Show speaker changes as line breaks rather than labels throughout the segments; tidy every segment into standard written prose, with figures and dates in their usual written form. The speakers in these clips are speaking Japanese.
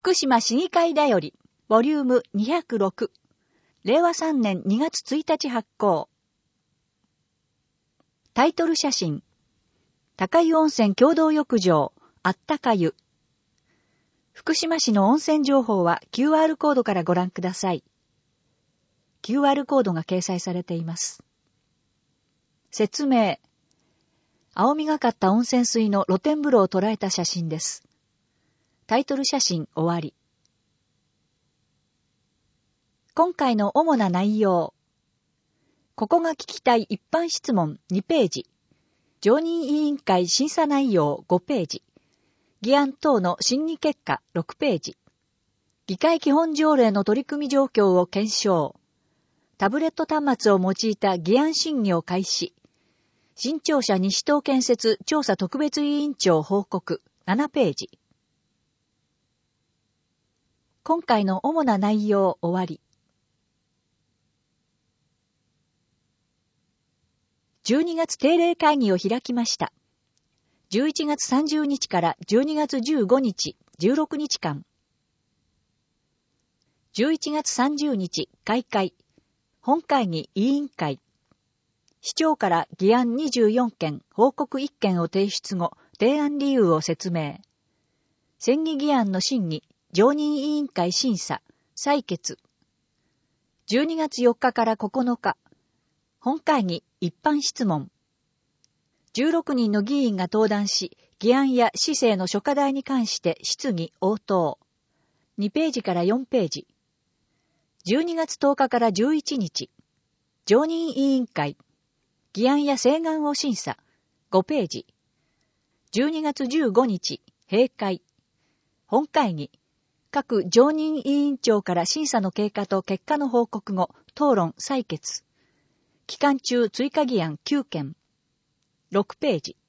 福島市議会だより、ボリューム206、令和3年2月1日発行。タイトル写真、高湯温泉共同浴場、あったか湯。福島市の温泉情報は QR コードからご覧ください。QR コードが掲載されています。説明。青みがかった温泉水の露天風呂を捉えた写真です。タイトル写真終わり。今回の主な内容。ここが聞きたい一般質問2ページ。常任委員会審査内容5ページ。議案等の審議結果6ページ。議会基本条例の取り組み状況を検証。タブレット端末を用いた議案審議を開始。新庁舎西東建設調査特別委員長報告7ページ。今回の主な内容終わり。12月定例会議を開きました。11月30日から12月15日、16日間。11月30日、開会。本会議委員会。市長から議案24件、報告1件を提出後、提案理由を説明。選議議案の審議、常任委員会審査、採決。12月4日から9日、本会議一般質問。16人の議員が登壇し、議案や市政の諸課題に関して質疑応答。2ページから4ページ。12月10日から11日、常任委員会。議案や請願を審査。5ページ。12月15日、閉会。本会議。各常任委員長から審査の経過と結果の報告後、討論採決。期間中追加議案9件。6ページ。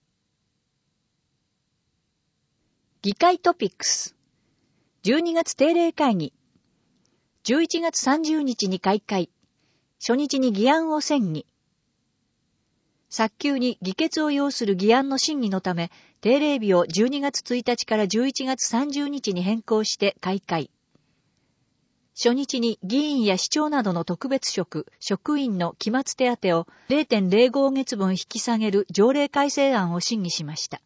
議会トピックス。12月定例会議。11月30日に開会。初日に議案を選議。早急に議決を要する議案の審議のため、定例日を12月1日から11月30日に変更して開会。初日に議員や市長などの特別職、職員の期末手当を 0.05 月分引き下げる条例改正案を審議しました。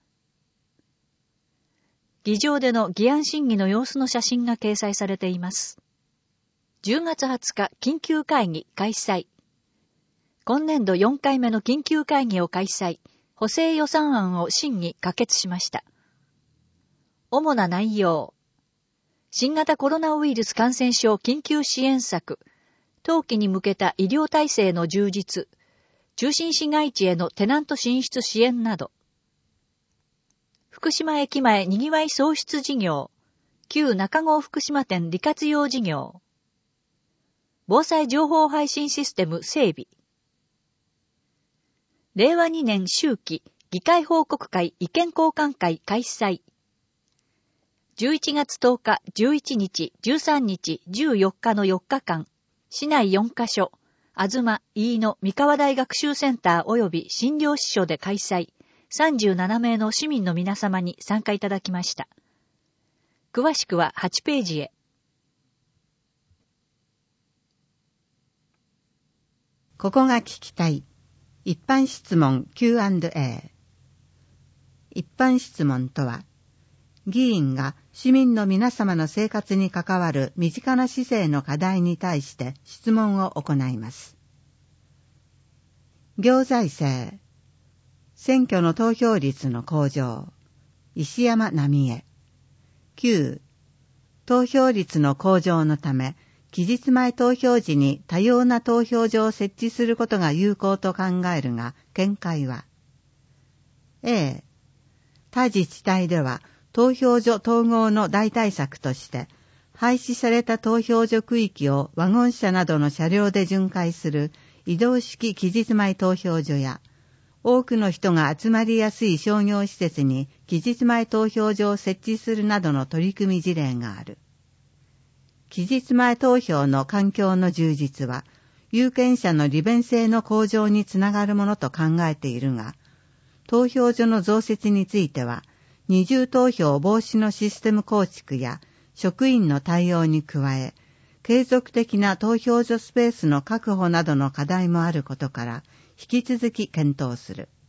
議場での議案審議の様子の写真が掲載されています。10月20日緊急会議開催。今年度4回目の緊急会議を開催。補正予算案を審議可決しました。主な内容。新型コロナウイルス感染症緊急支援策。冬季に向けた医療体制の充実。中心市街地へのテナント進出支援など。福島駅前にぎわい創出事業。旧中郷福島店利活用事業。防災情報配信システム整備。令和2年秋季議会報告会意見交換会開催。11月10日、11日、13日、14日の4日間、市内4カ所、東、飯野、三河大学習センター及び診療支所で開催、37名の市民の皆様に参加いただきました。詳しくは8ページへ。
ここが聞きたい。一般質問 Q&A。一般質問とは、議員が市民の皆様の生活に関わる身近な市政の課題に対して質問を行います。行財政、選挙の投票率の向上、石山奈美恵。9、投票率の向上のため、期日前投票時に多様な投票所を設置することが有効と考えるが、見解は A、他自治体では投票所統合の代替策として、廃止された投票所区域をワゴン車などの車両で巡回する移動式期日前投票所や、多くの人が集まりやすい商業施設に期日前投票所を設置するなどの取り組み事例がある。期日前投票の環境の充実は、有権者の利便性の向上につながるものと考えているが、投票所の増設については、二重投票防止のシステム構築や、 職員の対応に加え、継続的な投票所スペースの確保などの課題もあることから、引き続き検討する。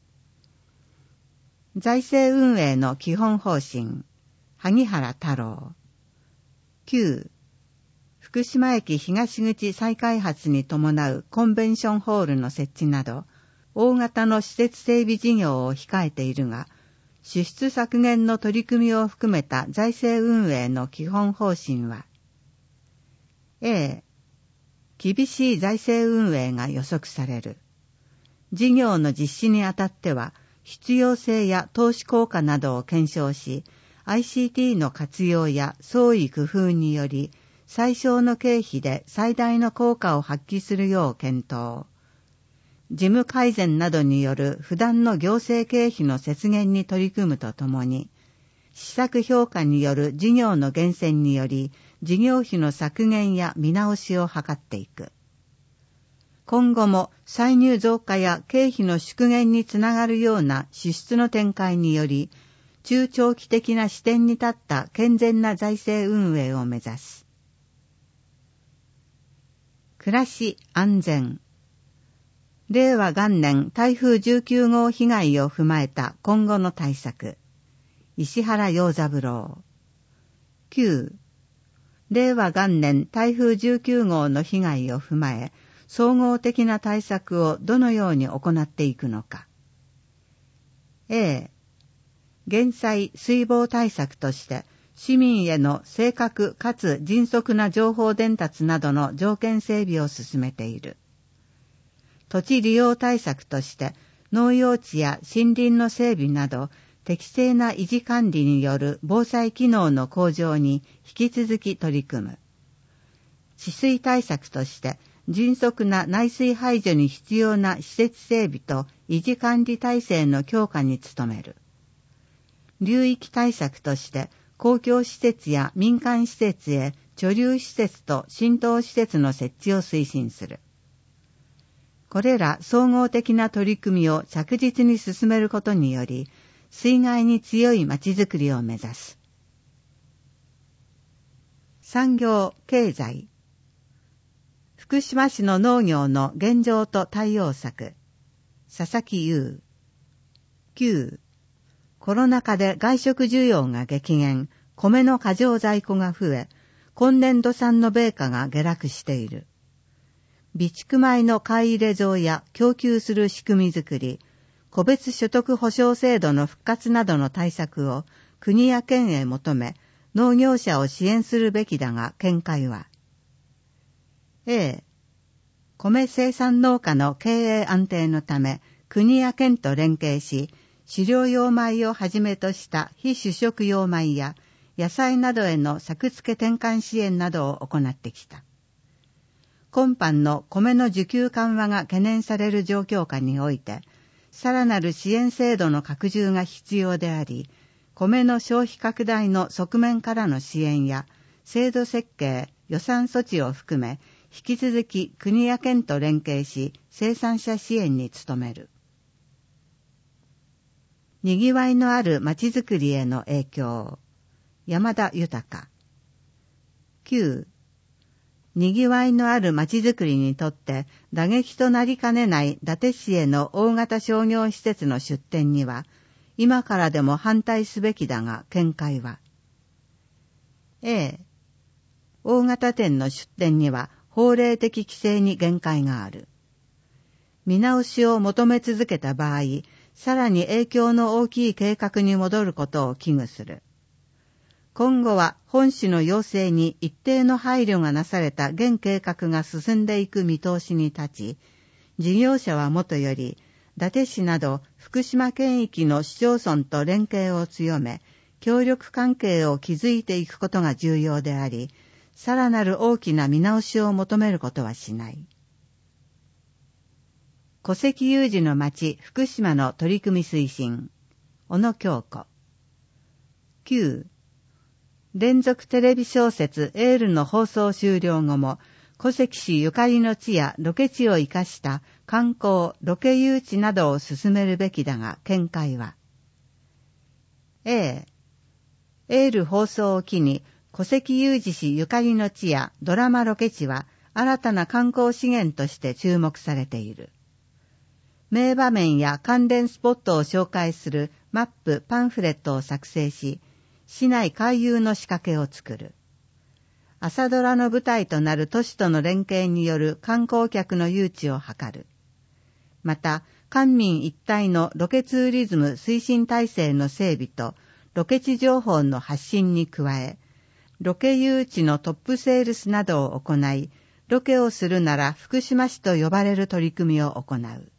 財政運営の基本方針、萩原太郎。9、福島駅東口再開発に伴うコンベンションホールの設置など、大型の施設整備事業を控えているが、支出削減の取り組みを含めた財政運営の基本方針は、A、厳しい財政運営が予測される。事業の実施にあたっては、必要性や投資効果などを検証し、ICT の活用や創意工夫により、最小の経費で最大の効果を発揮するよう検討。事務改善などによる不断の行政経費の節減に取り組むとともに、施策評価による事業の厳選により、事業費の削減や見直しを図っていく。今後も歳入増加や経費の縮減につながるような支出の展開により、中長期的な視点に立った健全な財政運営を目指す。暮らし安全。令和元年台風19号被害を踏まえた今後の対策。石原洋三郎。9、令和元年台風19号の被害を踏まえ、総合的な対策をどのように行っていくのか。A、減災水防対策として、市民への正確かつ迅速な情報伝達などの条件整備を進めている。土地利用対策として、農用地や森林の整備など、適正な維持管理による防災機能の向上に引き続き取り組む。治水対策として、迅速な内水排除に必要な施設整備と維持管理体制の強化に努める。流域対策として、公共施設や民間施設へ貯留施設と浸透施設の設置を推進する。これら総合的な取り組みを着実に進めることにより、水害に強いまちづくりを目指す。産業・経済。福島市の農業の現状と対応策。佐々木優。9、コロナ禍で外食需要が激減、米の過剰在庫が増え、今年度産の米価が下落している。備蓄米の買い入れ増や供給する仕組みづくり、個別所得保障制度の復活などの対策を国や県へ求め、農業者を支援するべきだが見解は、A、米生産農家の経営安定のため、国や県と連携し、飼料用米をはじめとした非主食用米や野菜などへの作付け転換支援などを行ってきた。今般の米の需給緩和が懸念される状況下において、さらなる支援制度の拡充が必要であり、米の消費拡大の側面からの支援や、制度設計、予算措置を含め、引き続き国や県と連携し、生産者支援に努める。にぎわいのあるまちづくりへの影響。山田豊。9、にぎわいのあるまちづくりにとって打撃となりかねない伊達市への大型商業施設の出店には、今からでも反対すべきだが見解は。A、大型店の出店には法令的規制に限界がある。見直しを求め続けた場合、さらに影響の大きい計画に戻ることを危惧する。今後は本市の要請に一定の配慮がなされた現計画が進んでいく見通しに立ち、事業者はもとより、伊達市など福島県域の市町村と連携を強め、協力関係を築いていくことが重要であり、さらなる大きな見直しを求めることはしない。戸籍有事の町福島の取り組み推進。小野京子。9、連続テレビ小説エールの放送終了後も、戸籍市ゆかりの地やロケ地を生かした観光、ロケ誘致などを進めるべきだが見解は。A、エール放送を機に戸籍有事氏ゆかりの地やドラマロケ地は新たな観光資源として注目されている。名場面や関連スポットを紹介するマップ、パンフレットを作成し、市内回遊の仕掛けを作る。朝ドラの舞台となる都市との連携による観光客の誘致を図る。また、官民一体のロケツーリズム推進体制の整備とロケ地情報の発信に加え、ロケ誘致のトップセールスなどを行い、ロケをするなら福島市と呼ばれる取り組みを行う。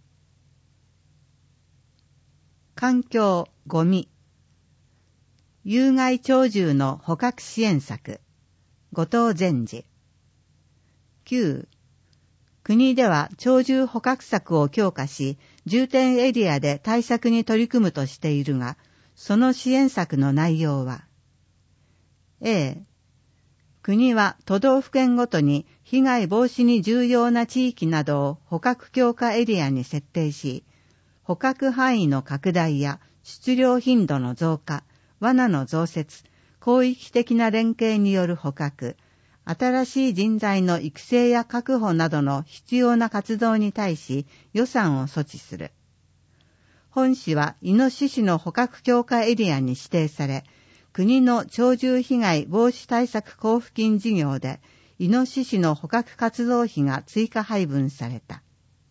環境、ゴミ。有害鳥獣の捕獲支援策。後藤善治。9. 国では鳥獣捕獲策を強化し、重点エリアで対策に取り組むとしているが、その支援策の内容は A. 国は都道府県ごとに被害防止に重要な地域などを捕獲強化エリアに設定し、捕獲範囲の拡大や出漁頻度の増加、罠の増設、広域的な連携による捕獲、新しい人材の育成や確保などの必要な活動に対し予算を措置する。本市はイノシシの捕獲強化エリアに指定され、国の鳥獣被害防止対策交付金事業でイノシシの捕獲活動費が追加配分された。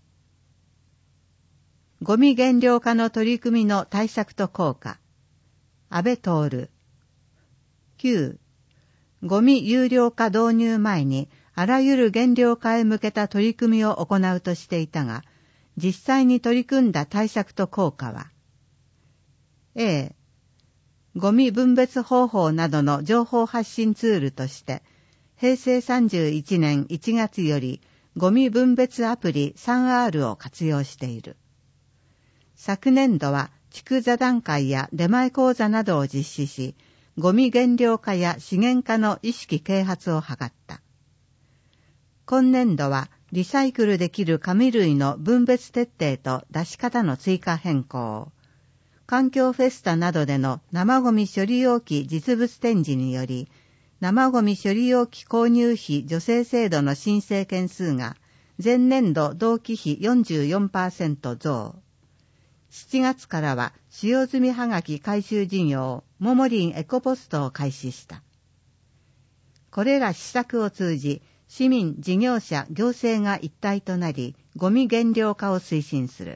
ゴミ減量化の取り組みの対策と効果。安倍徹。9. ゴミ有料化導入前にあらゆる減量化へ向けた取り組みを行うとしていたが、実際に取り組んだ対策と効果は A. ゴミ分別方法などの情報発信ツールとして、平成31年1月よりゴミ分別アプリ 3R を活用している。昨年度は地区座談会や出前講座などを実施し、ゴミ減量化や資源化の意識啓発を図った。今年度はリサイクルできる紙類の分別徹底と出し方の追加変更、環境フェスタなどでの生ゴミ処理容器実物展示により、生ゴミ処理容器購入費助成制度の申請件数が前年度同期比 44% 増。7月からは使用済みはがき回収事業ももりんエコポストを開始した。これら施策を通じ、市民、事業者、行政が一体となり、ゴミ減量化を推進する。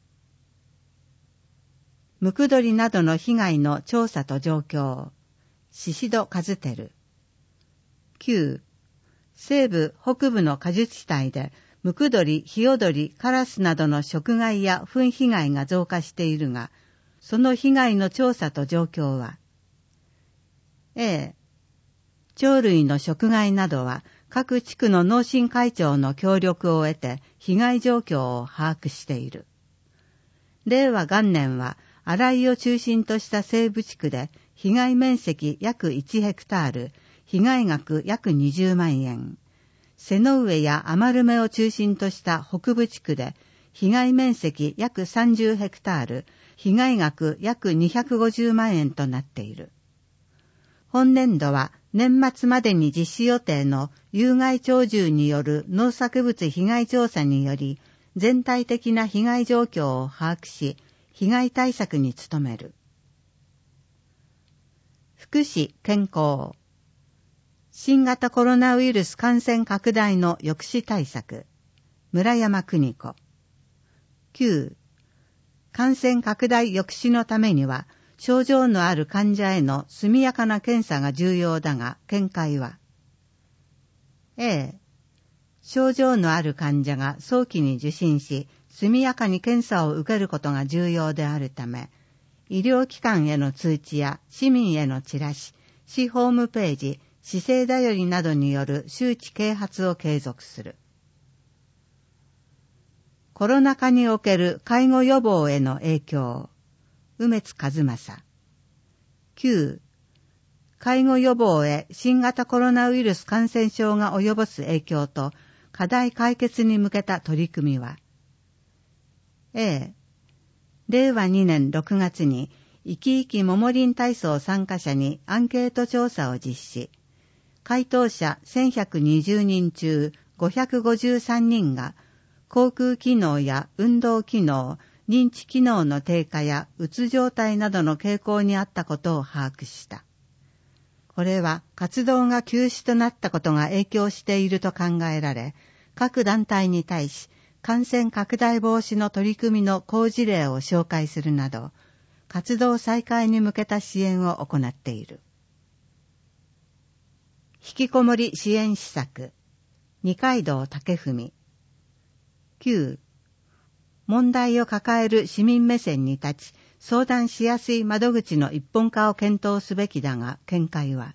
ムクドリなどの被害の調査と状況。宍戸和輝。9. 西部、北部の果樹地帯で、ムクドリ、ヒヨドリ、カラスなどの食害や糞被害が増加しているが、その被害の調査と状況は A. 鳥類の食害などは各地区の農心会長の協力を得て被害状況を把握している。令和元年は新井を中心とした西部地区で被害面積約1ヘクタール、被害額約20万円。瀬の上や余る目を中心とした北部地区で被害面積約30ヘクタール、被害額約250万円となっている。本年度は年末までに実施予定の有害鳥獣による農作物被害調査により、全体的な被害状況を把握し、被害対策に努める。福祉・健康。新型コロナウイルス感染拡大の抑止対策。村山邦子。9. 感染拡大抑止のためには、症状のある患者への速やかな検査が重要だが、見解は A. 症状のある患者が早期に受診し、速やかに検査を受けることが重要であるため、医療機関への通知や市民へのチラシ、市ホームページ、市政だよりなどによる周知啓発を継続する。コロナ禍における介護予防への影響。梅津和正。9. 介護予防へ新型コロナウイルス感染症が及ぼす影響と課題解決に向けた取り組みは A. 令和2年6月に生き生きももりん体操参加者にアンケート調査を実施。 回答者1120人中553人が口腔機能や運動機能、認知機能の低下やうつ状態などの傾向にあったことを把握した。これは活動が休止となったことが影響していると考えられ、各団体に対し感染拡大防止の取り組みの好事例を紹介するなど、活動再開に向けた支援を行っている。引きこもり支援施策、二階堂武文。9. 問題を抱える市民目線に立ち、相談しやすい窓口の一本化を検討すべきだが、見解は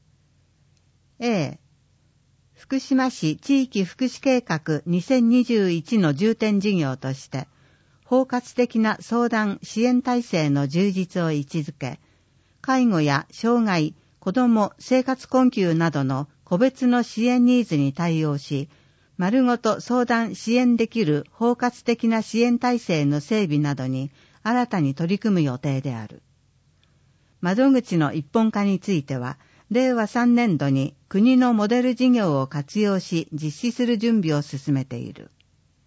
A. 福島市地域福祉計画2021の重点事業として、包括的な相談支援体制の充実を位置づけ、介護や障害、子ども、生活困窮などの個別の支援ニーズに対応し、丸ごと相談支援できる包括的な支援体制の整備などに新たに取り組む予定である。窓口の一本化については、令和3年度に国のモデル事業を活用し実施する準備を進めている。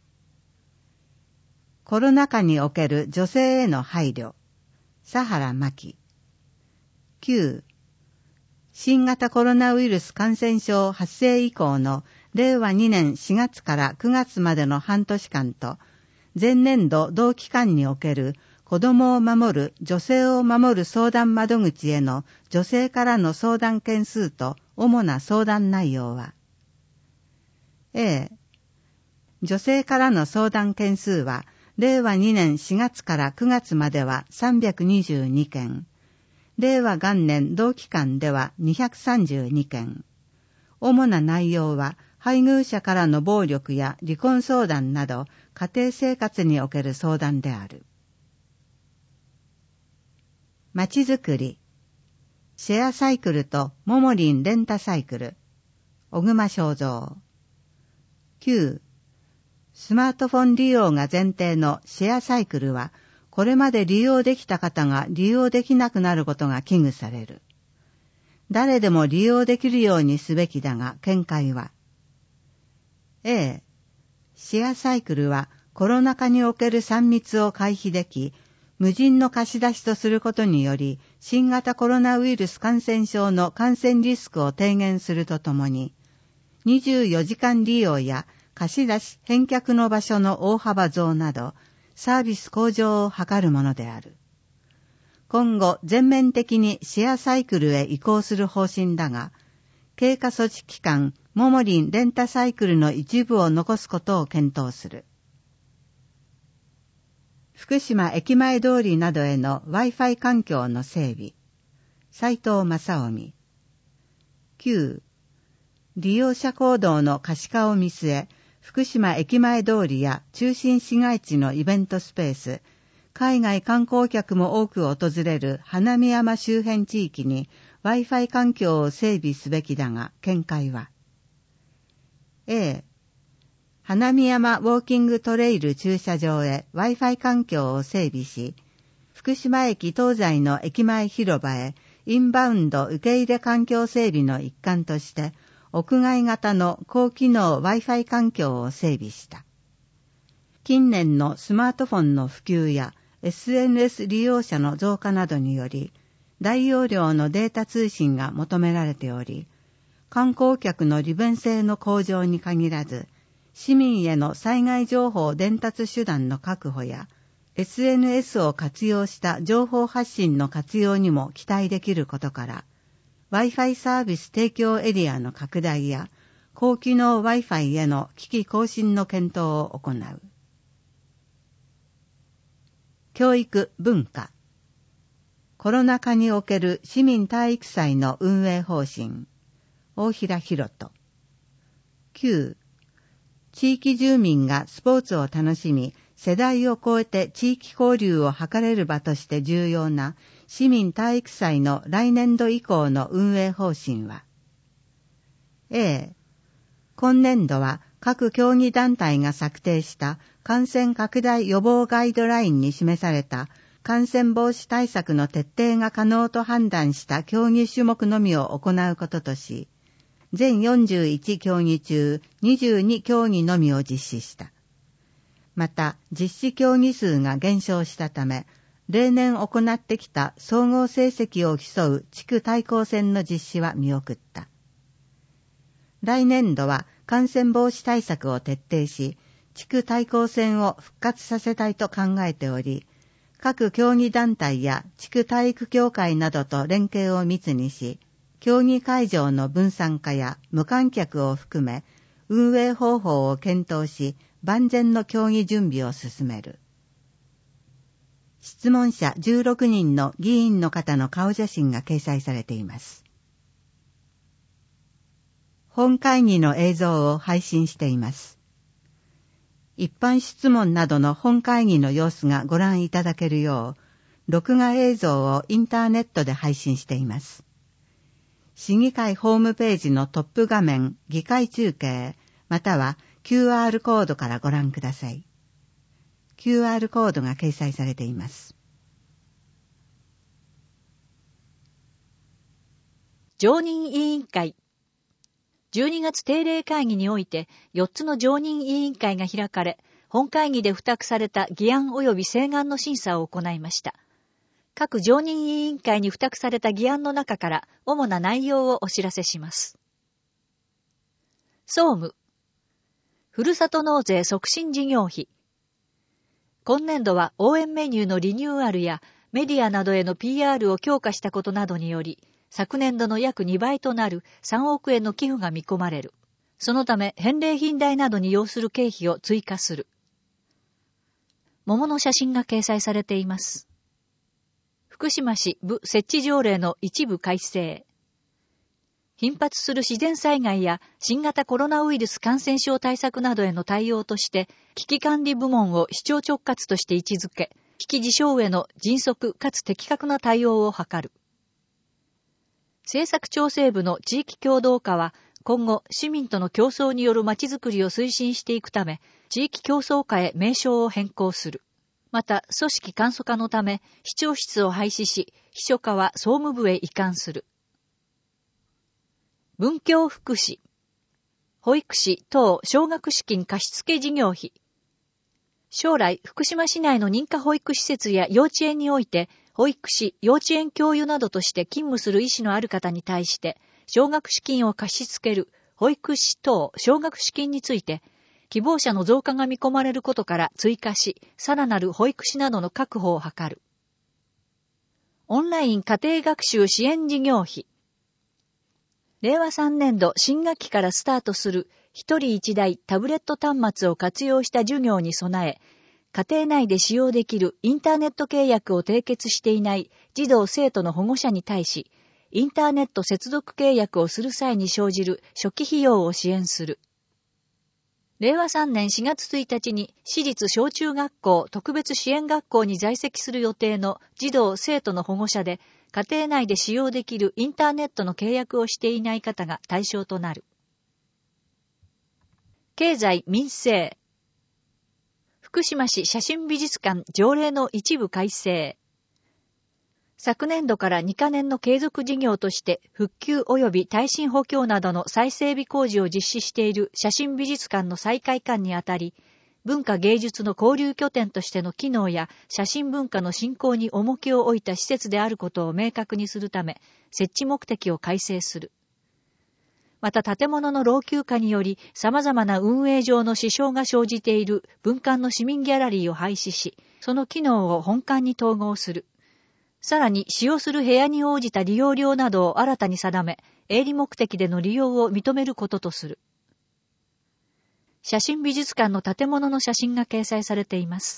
コロナ禍における女性への配慮、佐原真希。9. 新型コロナウイルス感染症発生以降の令和2年4月から9月までの半年間と、前年度同期間における子どもを守る、女性を守る相談窓口への女性からの相談件数と主な相談内容は A. 女性からの相談件数は令和2年4月から9月までは322件、令和元年同期間では232件。主な内容は配偶者からの暴力や離婚相談など家庭生活における相談である。まちづくり、シェアサイクルとももりんレンタサイクル、小熊正蔵。9. スマートフォン利用が前提のシェアサイクルは、これまで利用できた方が利用できなくなることが危惧される。誰でも利用できるようにすべきだが、見解は A. シェアサイクルはコロナ禍における3密を回避でき、無人の貸し出しとすることにより、新型コロナウイルス感染症の感染リスクを低減するとともに、24時間利用や貸し出し返却の場所の大幅増など、サービス向上を図るものである。今後、全面的にシェアサイクルへ移行する方針だが、経過措置期間、ももりんレンタサイクルの一部を残すことを検討する。福島駅前通りなどへの Wi-Fi 環境の整備。斉藤正臣。9. 利用者行動の可視化を見据え、福島駅前通りや中心市街地のイベントスペース、海外観光客も多く訪れる花見山周辺地域に Wi-Fi 環境を整備すべきだが、見解は A. 花見山ウォーキングトレイル駐車場へ Wi-Fi 環境を整備し、福島駅東西の駅前広場へインバウンド受け入れ環境整備の一環として、屋外型の高機能 Wi-Fi 環境を整備した。近年のスマートフォンの普及や SNS 利用者の増加などにより、大容量のデータ通信が求められており、観光客の利便性の向上に限らず、市民への災害情報伝達手段の確保や、SNS を活用した情報発信の活用にも期待できることから、Wi-Fi サービス提供エリアの拡大や、高機能 Wi-Fi への機器更新の検討を行う。教育・文化。コロナ禍における市民体育祭の運営方針。大平博人。9. 地域住民がスポーツを楽しみ、世代を超えて地域交流を図れる場として重要な市民体育祭の来年度以降の運営方針は A. 今年度は各競技団体が策定した感染拡大予防ガイドラインに示された感染防止対策の徹底が可能と判断した競技種目のみを行うこととし、 全41競技中22競技のみを実施した。また、実施競技数が減少したため、例年行ってきた総合成績を競う地区対抗戦の実施は見送った。来年度は感染防止対策を徹底し、地区対抗戦を復活させたいと考えており、各競技団体や地区体育協会などと連携を密にし、競技会場の分散化や無観客を含め、運営方法を検討し、万全の競技準備を進める。質問者16人の議員の方の顔写真が掲載されています。本会議の映像を配信しています。一般質問などの本会議の様子がご覧いただけるよう、録画映像をインターネットで配信しています。市議会ホームページのトップ画面、議会中継、または QR コードからご覧ください。QR コードが掲載されています。
常任委員会。12月定例会議において4つの常任委員会が開かれ、本会議で付託された議案及び請願の審査を行いました。各常任委員会に付託された議案の中から主な内容をお知らせします。総務。ふるさと納税促進事業費。今年度は応援メニューのリニューアルやメディアなどへの PR を強化したことなどにより、昨年度の約2倍となる3億円の寄付が見込まれる。そのため返礼品代などに要する経費を追加する。桃の写真が掲載されています。福島市部設置条例の一部改正。頻発する自然災害や新型コロナウイルス感染症対策などへの対応として、危機管理部門を市長直轄として位置づけ、危機事象への迅速かつ的確な対応を図る。政策調整部の地域協働課は、今後市民との競争によるまちづくりを推進していくため、地域競争課へ名称を変更する。また、組織簡素化のため、市長室を廃止し、秘書課は総務部へ移管する。文教福祉。保育士等奨学資金貸付事業費。将来、福島市内の認可保育施設や幼稚園において、保育士、幼稚園教諭などとして勤務する意思のある方に対して、奨学資金を貸し付ける保育士等奨学資金について、希望者の増加が見込まれることから追加し、さらなる保育士などの確保を図る。オンライン家庭学習支援事業費。令和3年度新学期からスタートする一人一台タブレット端末を活用した授業に備え、家庭内で使用できるインターネット契約を締結していない児童生徒の保護者に対し、インターネット接続契約をする際に生じる初期費用を支援する。令和3年4月1日に私立小中学校特別支援学校に在籍する予定の児童生徒の保護者で、家庭内で使用できるインターネットの契約をしていない方が対象となる。経済民生。福島市写真美術館条例の一部改正。昨年度から2カ年の継続事業として復旧及び耐震補強などの再整備工事を実施している写真美術館の再開館にあたり、文化芸術の交流拠点としての機能や写真文化の振興に重きを置いた施設であることを明確にするため、設置目的を改正する。また建物の老朽化により様々な運営上の支障が生じている文館の市民ギャラリーを廃止し、その機能を本館に統合する。さらに使用する部屋に応じた利用料などを新たに定め、営利目的での利用を認めることとする。写真美術館の建物の写真が掲載されています。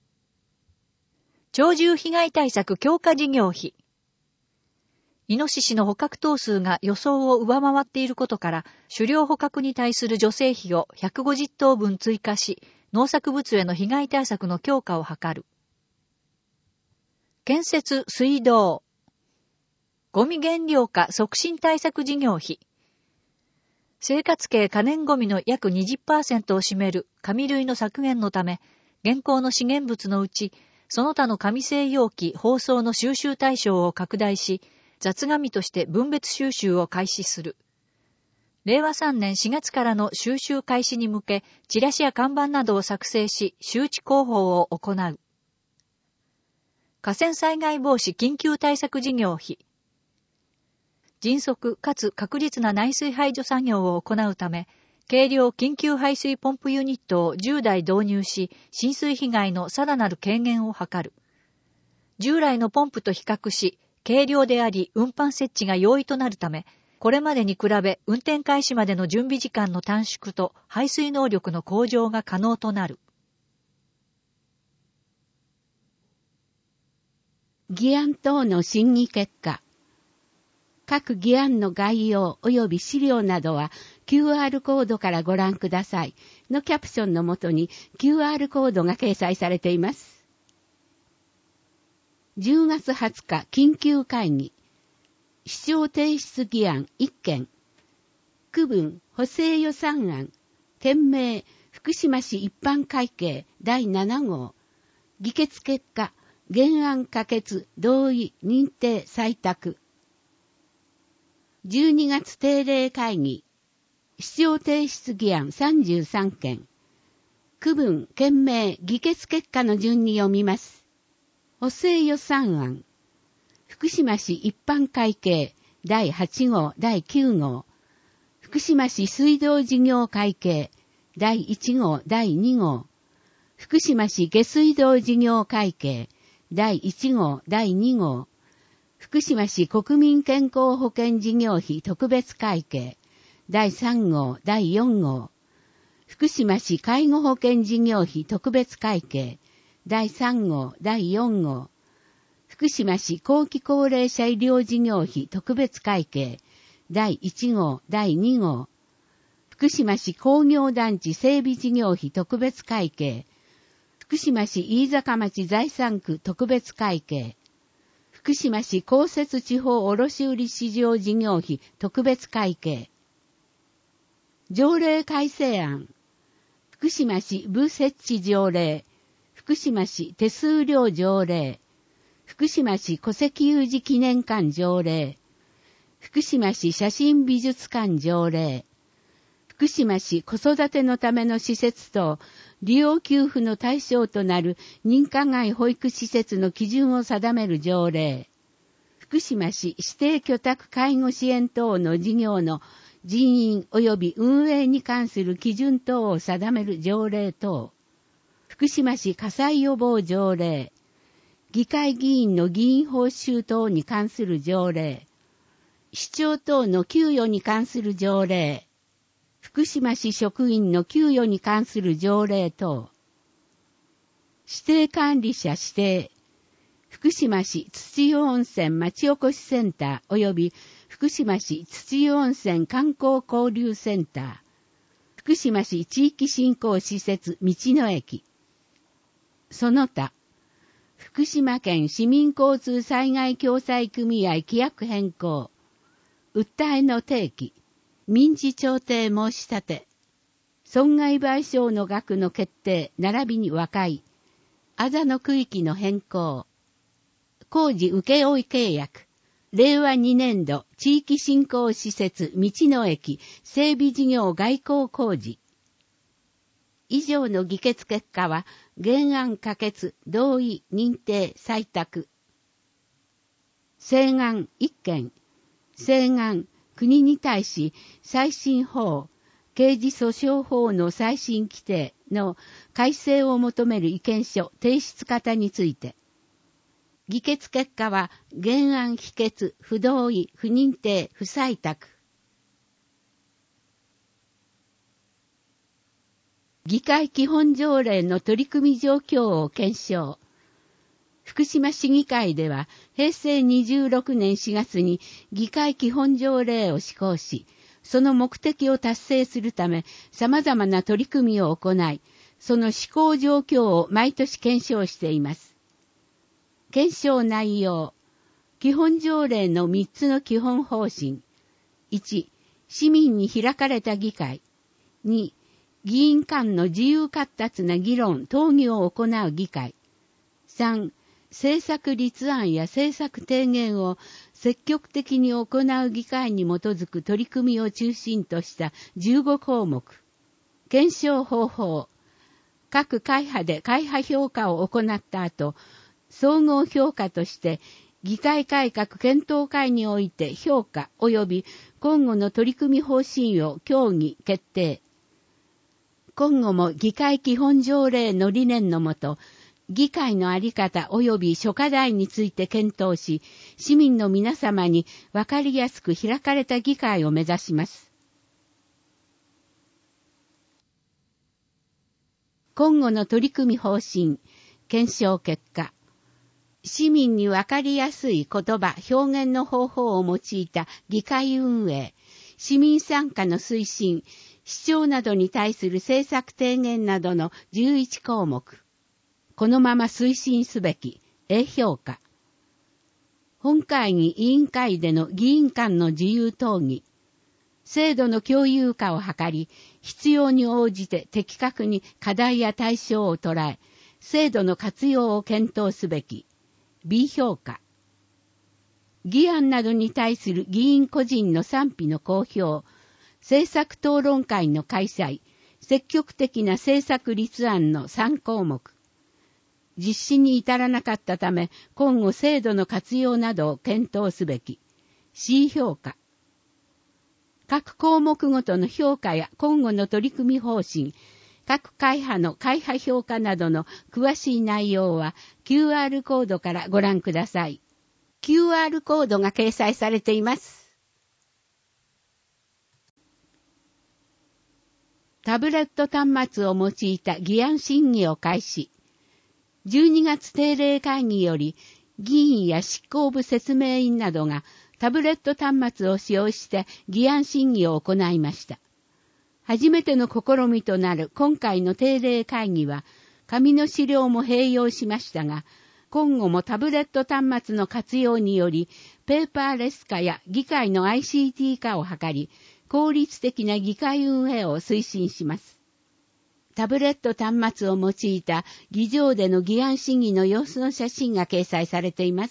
鳥獣被害対策強化事業費。イノシシの捕獲頭数が予想を上回っていることから、狩猟捕獲に対する助成費を150頭分追加し、農作物への被害対策の強化を図る。建設水道。ゴミ減量化促進対策事業費。生活系可燃ゴミの約 20% を占める紙類の削減のため、現行の資源物のうち、その他の紙製容器、包装の収集対象を拡大し、雑紙として分別収集を開始する。 令和3年4月からの収集開始に向け、チラシや看板などを作成し、周知広報を行う。河川災害防止緊急対策事業費。迅速かつ確実な内水排除作業を行うため、軽量緊急排水ポンプユニットを10台導入し、浸水被害のさらなる軽減を図る。従来のポンプと比較し、軽量であり運搬設置が容易となるため、これまでに比べ運転開始までの準備時間の短縮と排水能力の向上が可能となる。
議案等の審議結果。各議案の概要及び資料などは QR コードからご覧くださいのキャプションのもとに QR コードが掲載されています。10月20日緊急会議。市長提出議案1件。区分補正予算案。件名福島市一般会計第7号。議決結果。原案可決、同意、認定、採択。12月定例会議。市長提出議案33件。区分、件名、議決結果の順に読みます。補正予算案。福島市一般会計第8号、第9号。福島市水道事業会計第1号、第2号。福島市下水道事業会計第1号、第2号。福島市国民健康保険事業費特別会計第3号、第4号。福島市介護保険事業費特別会計第3号、第4号。福島市後期高齢者医療事業費特別会計第1号、第2号。福島市工業団地整備事業費特別会計福島市飯坂町財産区特別会計。福島市公設地方卸売市場事業費特別会計。条例改正案。福島市部設置条例。福島市手数料条例。福島市戸籍有事記念館条例。福島市写真美術館条例。福島市子育てのための施設等、利用給付の対象となる認可外保育施設の基準を定める条例。福島市指定居宅介護支援等の事業の人員及び運営に関する基準等を定める条例等。福島市火災予防条例。議会議員の議員報酬等に関する条例。市長等の給与に関する条例。福島市職員の給与に関する条例等。指定管理者指定。福島市土湯温泉町おこしセンター及び福島市土湯温泉観光交流センター。福島市地域振興施設道の駅。その他。福島県市民交通災害共済組合規約変更。訴えの提起。民事調停申し立て。損害賠償の額の決定並びに和解。あざの区域の変更。工事請負契約。令和2年度地域振興施設道の駅整備事業外交工事。以上の議決結果は原案可決、同意、認定、採択。請願1件。請願国に対し再審法、刑事訴訟法の再審規定の改正を求める意見書提出方について。議決結果は原案否決、不同意、不認定、不採択。議会基本条例の取り組み状況を検証。福島市議会では平成26年4月に議会基本条例を施行し、その目的を達成するため様々な取り組みを行い、その施行状況を毎年検証しています。検証内容。基本条例の3つの基本方針。1、市民に開かれた議会。2、議員間の自由闊達な議論、討議を行う議会。3、 政策立案や政策提言を積極的に行う議会に基づく取り組みを中心とした15項目。検証方法。各会派で会派評価を行った後、総合評価として議会改革検討会において評価及び今後の取り組み方針を協議決定。今後も議会基本条例の理念のもと、議会の在り方及び諸課題について検討し、市民の皆様に分かりやすく開かれた議会を目指します。今後の取り組み方針、検証結果。市民に分かりやすい言葉、表現の方法を用いた議会運営、市民参加の推進、市長などに対する政策提言などの11項目。このまま推進すべき、評価。本会議委員会での議員間の自由討議。制度の共有化を図り、必要に応じて的確に課題や対象を捉え、制度の活用を検討すべき。B 評価。議案などに対する議員個人の賛否の公表、政策討論会の開催、積極的な政策立案の3項目。実施に至らなかったため、今後制度の活用などを検討すべき。C 評価。各項目ごとの評価や今後の取り組み方針、各会派の会派評価などの詳しい内容は QR コードからご覧ください。QR コードが掲載されています。タブレット端末を用いた議案審議を開始。12月定例会議より、議員や執行部説明員などがタブレット端末を使用して議案審議を行いました。初めての試みとなる今回の定例会議は、紙の資料も併用しましたが、今後もタブレット端末の活用により、ペーパーレス化や議会の ICT 化を図り、効率的な議会運営を推進します。タブレット端末を用いた議場での議案審議の様子の写真が掲載されています。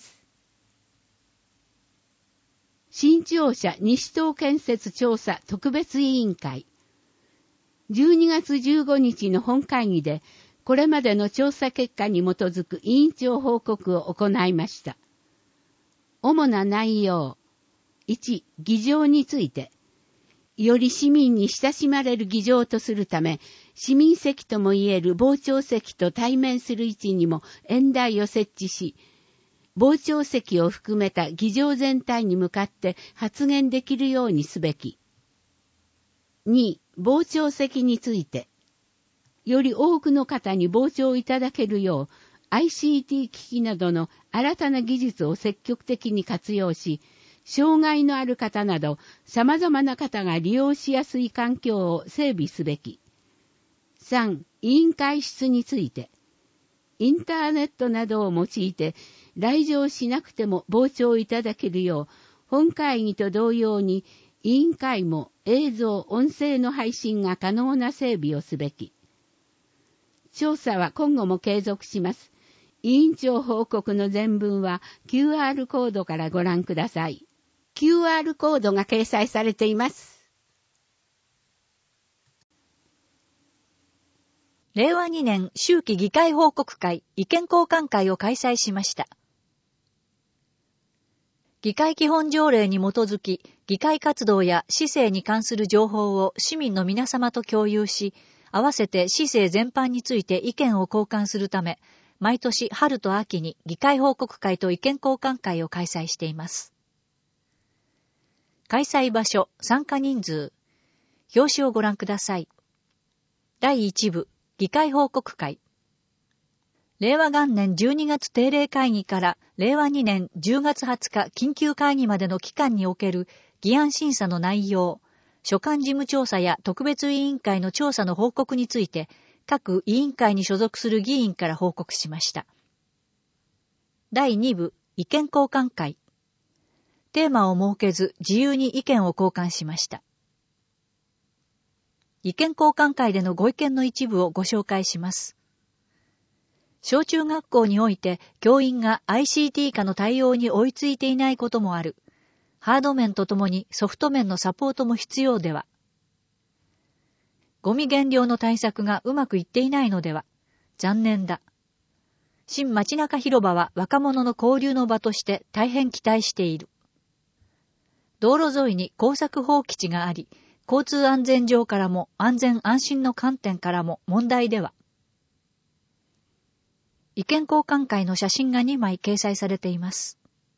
新庁舎西棟建設調査特別委員会。12月15日の本会議で、これまでの調査結果に基づく委員長報告を行いました。主な内容。1、議場について。より市民に親しまれる議場とするため、市民席ともいえる傍聴席と対面する位置にも演台を設置し、傍聴席を含めた議場全体に向かって発言できるようにすべき。2、傍聴席について。より多くの方に傍聴いただけるよう、ICT 機器などの新たな技術を積極的に活用し、障害のある方など様々な方が利用しやすい環境を整備すべき。3、委員会室について。インターネットなどを用いて来場しなくても傍聴いただけるよう、本会議と同様に委員会も映像・音声の配信が可能な整備をすべき。調査は今後も継続します。委員長報告の全文は QR コードからご覧ください。QR コードが掲載されています。
令和2年秋季議会報告会意見交換会を開催しました。議会基本条例に基づき、議会活動や市政に関する情報を市民の皆様と共有し、合わせて市政全般について意見を交換するため、毎年春と秋に議会報告会と意見交換会を開催しています。開催場所、参加人数。表紙をご覧ください。第1部、議会報告会。令和元年12月定例会議から令和2年10月20日緊急会議までの期間における議案審査の内容、所管事務調査や特別委員会の調査の報告について、各委員会に所属する議員から報告しました。第2部、意見交換会。テーマを設けず自由に意見を交換しました。意見交換会でのご意見の一部をご紹介します。 小中学校において教員が ICT 化の対応に追いついていないこともある。ハード面とともにソフト面のサポートも必要では。ゴミ減量の対策がうまくいっていないのでは。残念だ。新街中広場は若者の交流の場として大変期待している。道路沿いに工作放棄地があり、交通安全上からも安全安心の観点からも問題では。意見交換会の写真が2枚掲載されています。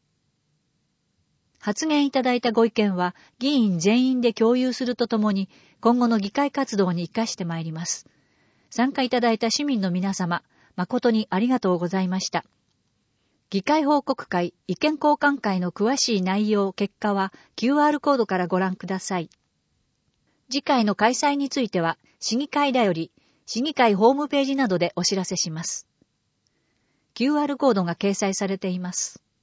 発言いただいたご意見は議員全員で共有するとともに今後の議会活動に生かしてまいります。参加いただいた市民の皆様、誠にありがとうございました。議会報告会、意見交換会の詳しい内容、結果は QR コードからご覧ください。次回の開催については、市議会だより、市議会ホームページなどでお知らせします。QR コードが掲載されています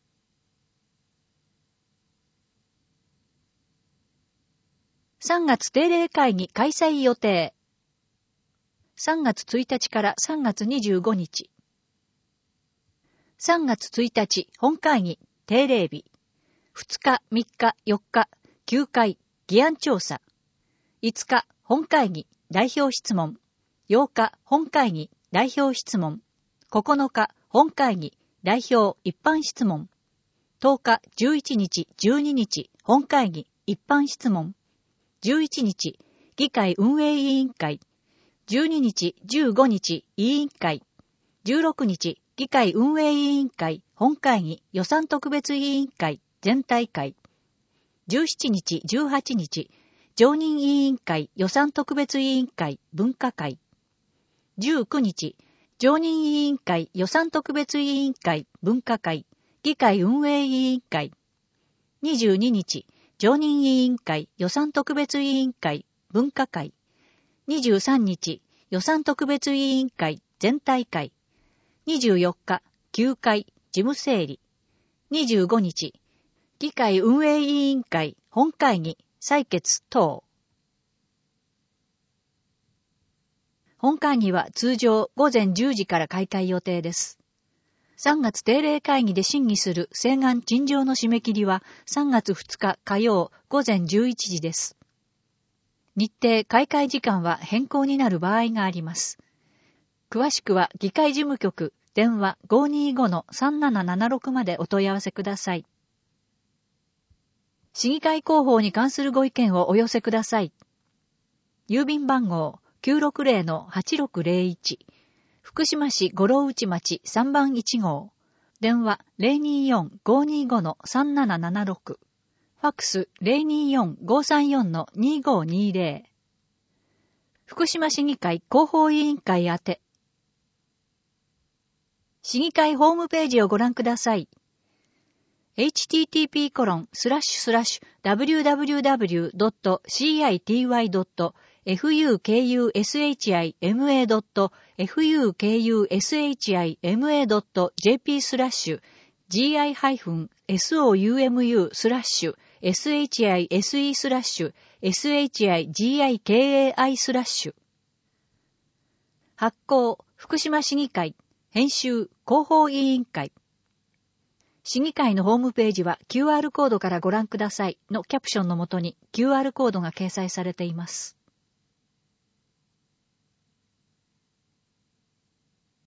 。3月定例会議開催予定。3月1日から3月25日。3月1日本会議定例日。2日、3日、4日、9回議案調査。5日本会議代表質問。8日本会議代表質問。9日本会議代表一般質問。10日、11日、12日本会議一般質問。11日議会運営委員会。12日、15日委員会。16日議会運営委員会本会議予算特別委員会全体会。17日、18日常任委員会予算特別委員会分科会。19日常任委員会予算特別委員会分科会議会運営委員会。22日常任委員会予算特別委員会分科会。23日予算特別委員会全体会。24日9回事務整理。25日議会運営委員会本会議採決等。本会議は通常午前10時から開会予定です。3月定例会議で審議する請願陳情の締め切りは3月2日火曜午前11時です。日程開会時間は変更になる場合があります。詳しくは議会事務局電話 525-3776 までお問い合わせください。市議会広報に関するご意見をお寄せください。郵便番号 960-8601 福島市五郎内町3番1号。電話 024-525-3776。ファックス 024-534-2520。福島市議会広報委員会宛て。市議会ホームページをご覧ください。http://www.shishime.fukushime.jp/gi-soumi/shigiki. 発行福島市議会編集広報委員会。市議会のホームページは QR コードからご覧くださいのキャプションのもとに QR コードが掲載されています。